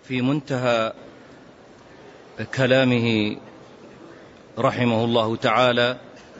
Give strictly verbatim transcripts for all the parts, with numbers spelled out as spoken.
في منتهى كلامه رحمه الله تعالى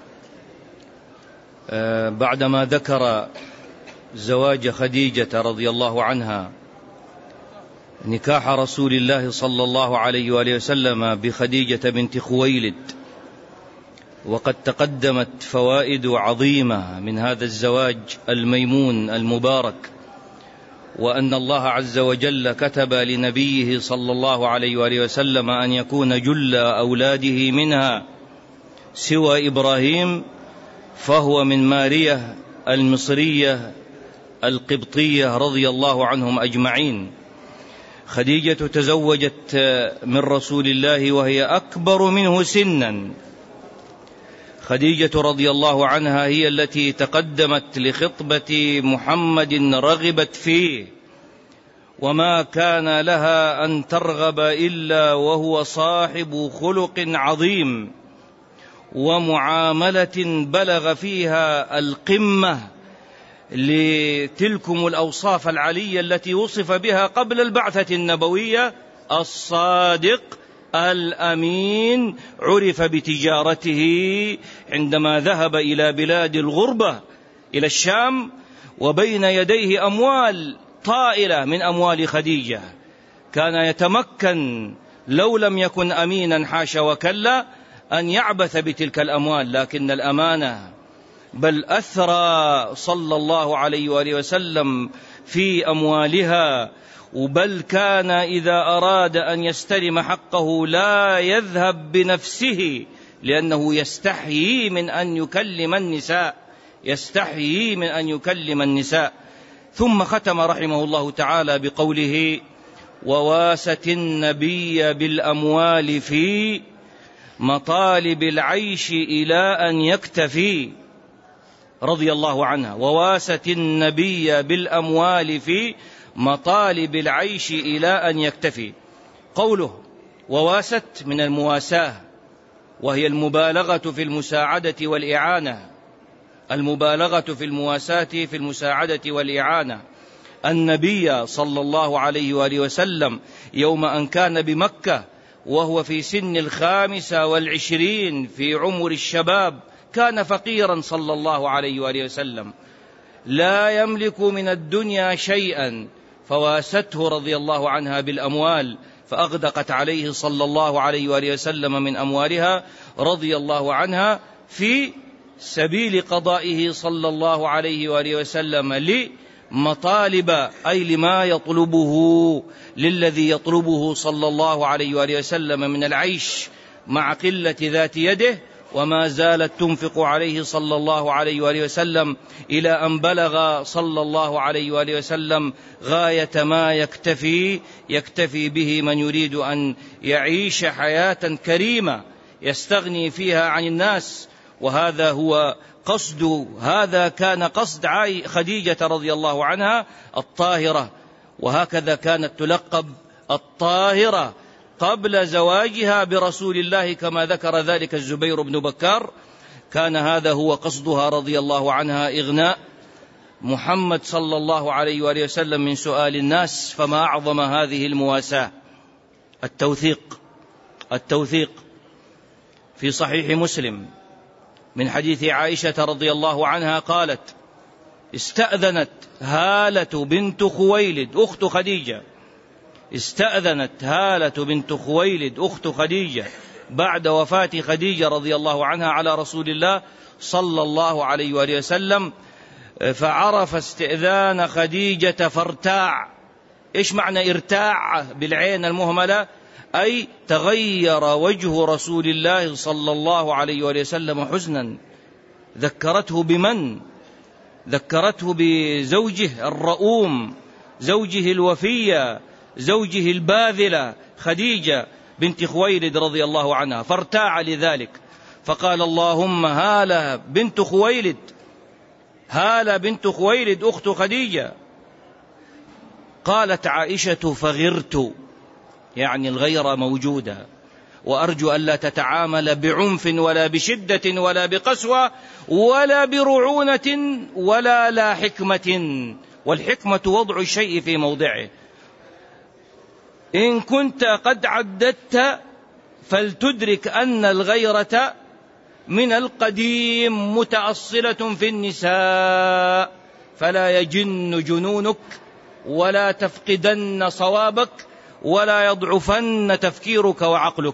بعدما ذكر زواج خديجة رضي الله عنها، نكاح رسول الله صلى الله عليه وآله وسلم بخديجة بنت خويلد، وقد تقدمت فوائد عظيمة من هذا الزواج الميمون المبارك، وأن الله عز وجل كتب لنبيه صلى الله عليه وآله وسلم أن يكون جل أولاده منها سوى إبراهيم فهو من مارية المصرية القبطية رضي الله عنهم أجمعين. خديجة تزوجت من رسول الله وهي أكبر منه سنا. خديجة رضي الله عنها هي التي تقدمت لخطبة محمد رغبت فيه، وما كان لها أن ترغب إلا وهو صاحب خلق عظيم ومعاملة بلغ فيها القمة لتلكم الأوصاف العلية التي وصف بها قبل البعثة النبوية: الصادق الأمين. عرف بتجارته عندما ذهب إلى بلاد الغربة إلى الشام، وبين يديه أموال طائلة من أموال خديجة، كان يتمكن لو لم يكن أمينا حاشا وكلا أن يعبث بتلك الأموال، لكن الأمانة بل أثرى صلى الله عليه وآله وسلم في أموالها، بل كان إذا أراد أن يستلم حقه لا يذهب بنفسه لأنه يستحيي من أن يكلم النساء يستحيي من أن يكلم النساء. ثم ختم رحمه الله تعالى بقوله: وواست النبي بالأموال في مطالب العيش إلى أن يكتفي. رضي الله عنها. وواست النبي بالأموال في مطالب العيش إلى أن يكتفي. قوله وواست من المواساة، وهي المبالغة في المساعدة والإعانة المبالغة في المواساة في المساعدة والإعانة. النبي صلى الله عليه وآله وسلم يوم أن كان بمكة وهو في سن الخامسة والعشرين في عمر الشباب كان فقيرا صلى الله عليه وآله وسلم، لا يملك من الدنيا شيئا، فواسته رضي الله عنها بالأموال، فأغدقت عليه صلى الله عليه وآله وسلم من أموالها رضي الله عنها في سبيل قضائه صلى الله عليه وآله وسلم لمطالب، أي لما يطلبه للذي يطلبه صلى الله عليه وآله وسلم من العيش مع قلة ذات يده. وما زالت تنفق عليه صلى الله عليه وآله وسلم إلى أن بلغ صلى الله عليه وآله وسلم غاية ما يكتفي يكتفي به من يريد أن يعيش حياة كريمة يستغني فيها عن الناس. وهذا هو قصد هذا كان قصد خديجة رضي الله عنها الطاهرة، وهكذا كانت تلقب الطاهرة قبل زواجها برسول الله، كما ذكر ذلك الزبير بن بكار. كان هذا هو قصدها رضي الله عنها، إغناء محمد صلى الله عليه وآله وسلم من سؤال الناس. فما أعظم هذه المواساة. التوثيق التوثيق في صحيح مسلم من حديث عائشة رضي الله عنها قالت: استأذنت هالة بنت خويلد أخت خديجة استأذنت هالة بنت خويلد أخت خديجة بعد وفاة خديجة رضي الله عنها على رسول الله صلى الله عليه وآله وسلم، فعرف استئذان خديجة فارتاع. إيش معنى ارتاع بالعين المهملة؟ أي تغير وجه رسول الله صلى الله عليه وآله وسلم حزنا. ذكرته بمن؟ ذكرته بزوجه الرؤوم، زوجه الوفية، زوجه الباذلة خديجة بنت خويلد رضي الله عنها، فارتاع لذلك فقال: اللهم هالة بنت خويلد هالة بنت خويلد أخت خديجة. قالت عائشة: فغرت، يعني الغيرة موجودة، وأرجو ألا تتعامل بعنف ولا بشدة ولا بقسوة ولا برعونة ولا لا حكمة، والحكمة وضع الشيء في موضعه. إن كنت قد عددت فلتدرك أن الغيرة من القديم متأصلة في النساء، فلا يجن جنونك ولا تفقدن صوابك ولا يضعفن تفكيرك وعقلك.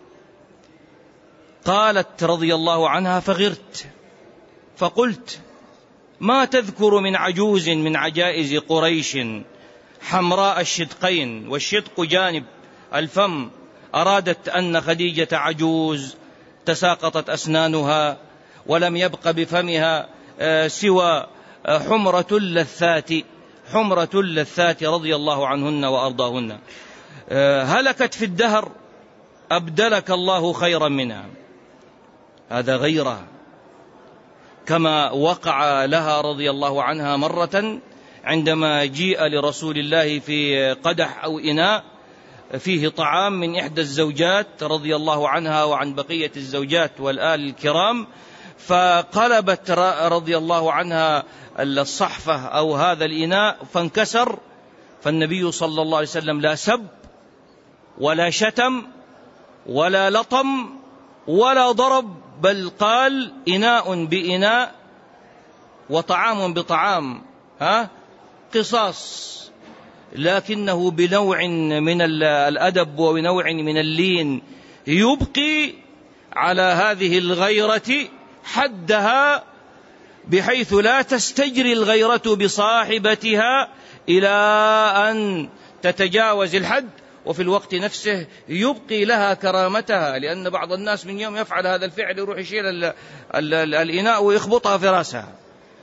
قالت رضي الله عنها: فغرت فقلت: ما تذكر من عجوز من عجائز قريش حمراء الشدقين، والشدق جانب الفم، أرادت أن خديجة عجوز تساقطت أسنانها ولم يبق بفمها سوى حمرة اللثات، حمرة اللثات رضي الله عنهن وأرضاهن، هلكت في الدهر أبدلك الله خيرا منها. هذا غيرة، كما وقع لها رضي الله عنها مرة عندما جيء لرسول الله في قدح أو إناء فيه طعام من إحدى الزوجات رضي الله عنها وعن بقية الزوجات والآل الكرام، فقلبت رضي الله عنها الصحفة أو هذا الإناء فانكسر، فالنبي صلى الله عليه وسلم لا سب ولا شتم ولا لطم ولا ضرب، بل قال: إناء بإناء وطعام بطعام، ها قصاص، لكنه بنوع من الأدب ونوع من اللين يبقي على هذه الغيرة حدها، بحيث لا تستجري الغيرة بصاحبتها إلى أن تتجاوز الحد، وفي الوقت نفسه يبقي لها كرامتها، لأن بعض الناس من يوم يفعل هذا الفعل يروح يشيل ال ال ال الإناء ويخبطها في رأسها،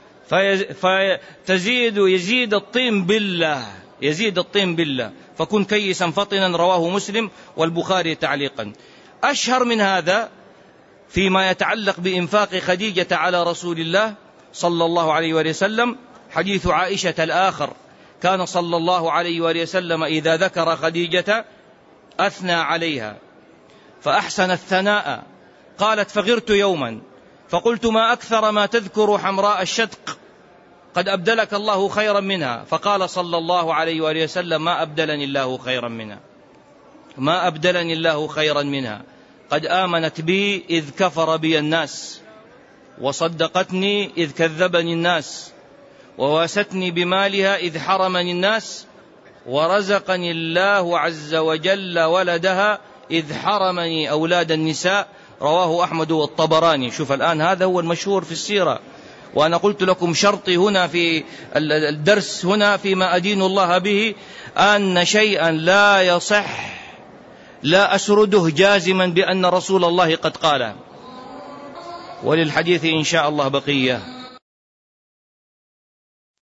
فتزيد يزيد الطين بالله، يزيد الطين بالله، فكن كيسا فطنا. رواه مسلم والبخاري تعليقا. أشهر من هذا فيما يتعلق بإنفاق خديجة على رسول الله صلى الله عليه وسلم حديث عائشة الآخر: كان صلى الله عليه وسلم إذا ذكر خديجة أثنى عليها فأحسن الثناء. قالت: فغرت يوما فقلت: ما أكثر ما تذكر حمراء الشدق، قد أبدلك الله خيرا منها. فقال صلى الله عليه وسلم: ما أبدلني الله خيرا منها، ما أبدلني الله خيرا منها، قد آمنت بي إذ كفر بي الناس، وصدقتني إذ كذبني الناس، وواستني بمالها إذ حرمني الناس، ورزقني الله عز وجل ولدها إذ حرمني أولاد النساء. رواه أحمد والطبراني. شوف الآن هذا هو المشهور في السيرة، وأنا قلت لكم شرطي هنا في الدرس هنا فيما أدين الله به أن شيئا لا يصح لا أسرده جازما بأن رسول الله قد قاله، وللحديث إن شاء الله بقية.